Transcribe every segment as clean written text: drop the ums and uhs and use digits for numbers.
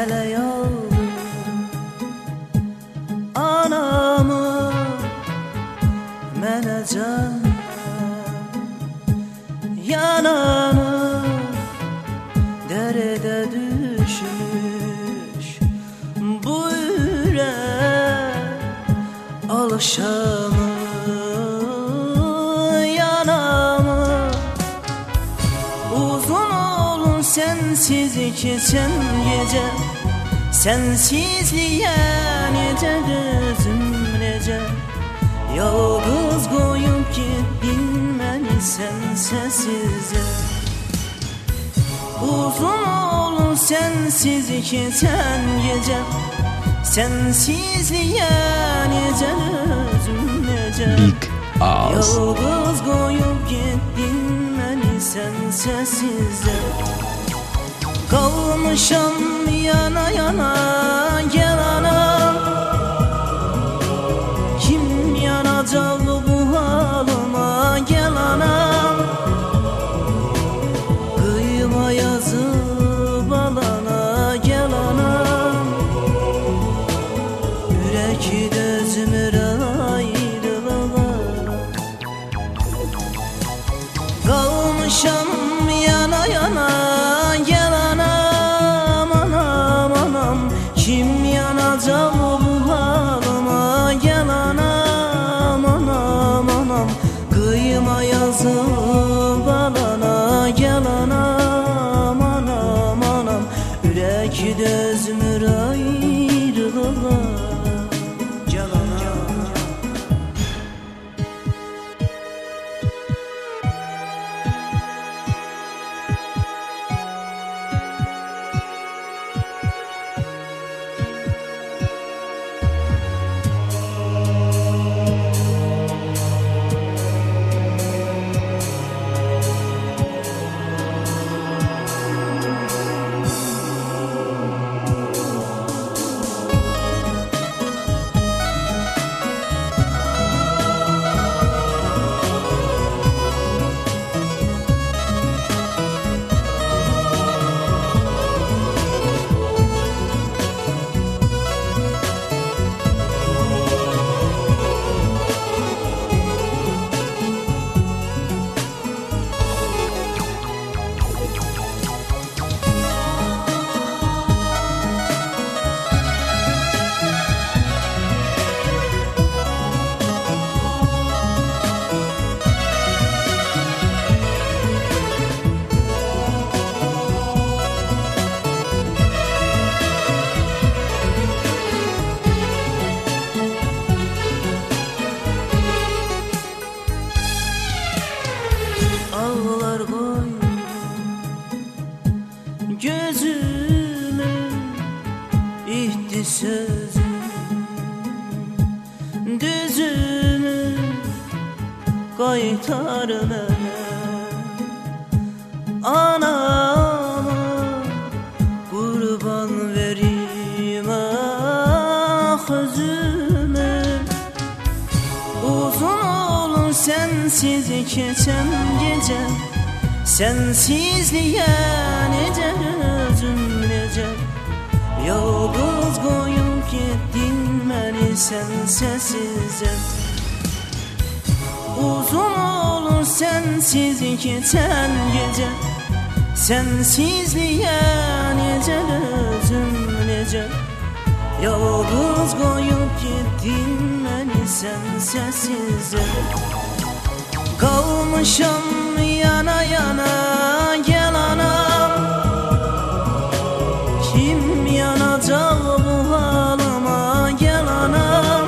Hele yavrum anamı mənə can yananı derede düşmüş bu yürek alışamı yanamı uzun olun sensiz geçen gece sensizliğe nece gözüm nece yalnız koyup gittin beni sensizce uzun olun sensiz geçen gece sensizliğe nece gözüm nece yalnız koyup gittin beni sensizce kalmışam yana yana gel anam kim yanacak bu halıma gel anam kıyma yazıp alana gel anam yürek gözümür ayrılığa kalmışam yana yana gel anam anam anam kim yanacak bu halıma gel anam anam anam kıyma yazıp alana gel anam anam anam yürek gözümür ayrılığa gel anam. Ağlar koydum gözümü ihti sözüm düzümü kaytar bana anama kurban vereyim ah özümü uzun olun sensiz geçen gece sensizliğe nece gözüm nece yalnız koyup gittin beni sensizce uzun olun sensiz geçen gece sensizliğe nece gözüm nece yalnız koyup gittin beni sensizce kalmışam yana yana gel anam kim yanacak bu halıma gel anam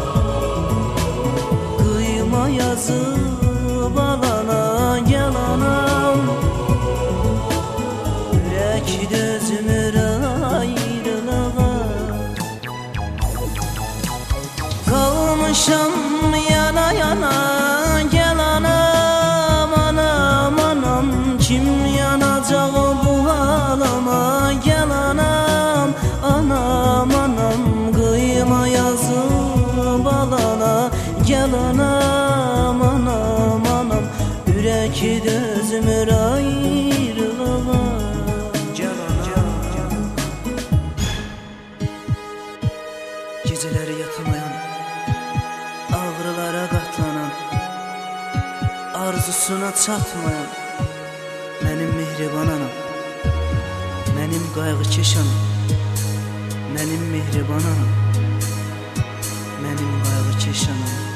kıyma yazıp alana gel anam yürek gözümür ayrılığa kalmışam yana yana gel anam anam anam kim yanacak bu halıma gel anam anam anam kıyma yazıp alana gel anam anam anam yürek gözümür ayrılığa gel anam. yatmayan, ağrılara qatlanan, arzusuna çatmayan mənim mehriban anam, mənim qayğıkeş anam, mənim mehriban anam, mənim qayğıkeş anam.